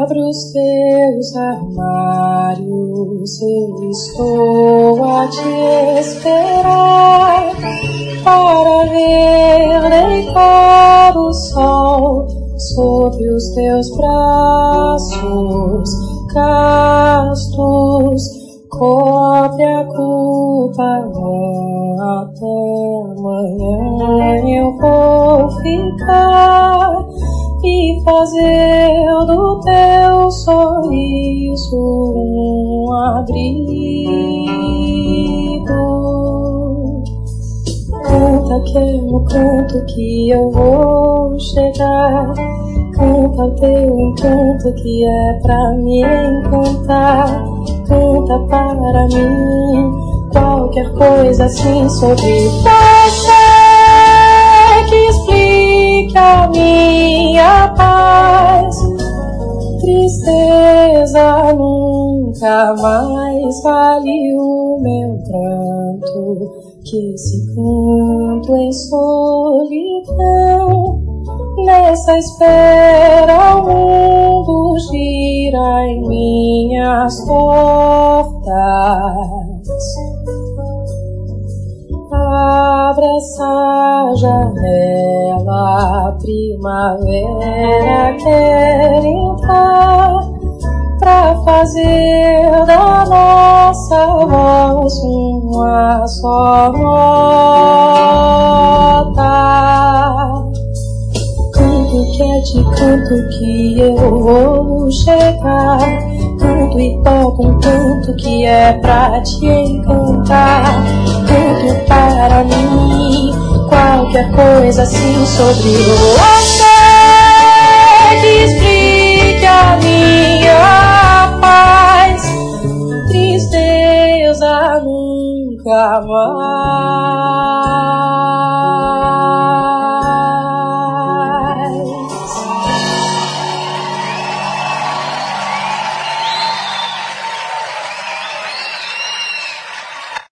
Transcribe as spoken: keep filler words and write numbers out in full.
Abre os teus armários, eu estou a te esperar para ver deitar o sol sobre os teus braços castos. Cobre a culpa, até amanhã eu vou ficar e fazer do teu sorriso um abrigo. Canta que é no canto que eu vou chegar, canta o teu encanto que é pra me encantar. Canta para mim qualquer coisa assim sobre você que explique a minha paz. Tristeza nunca mais vale o meu pranto, que esse canto em solidão. Nessa espera o mundo gira em minhas portas. Abre essa janela, a primavera quer entrar pra fazer da nossa voz uma só nota. Canto que é de canto que eu vou chegar, canto e toco um canto que é pra te encantar. Canto para mim qualquer coisa assim sobre você que explique a minha paz. Tristeza nunca mais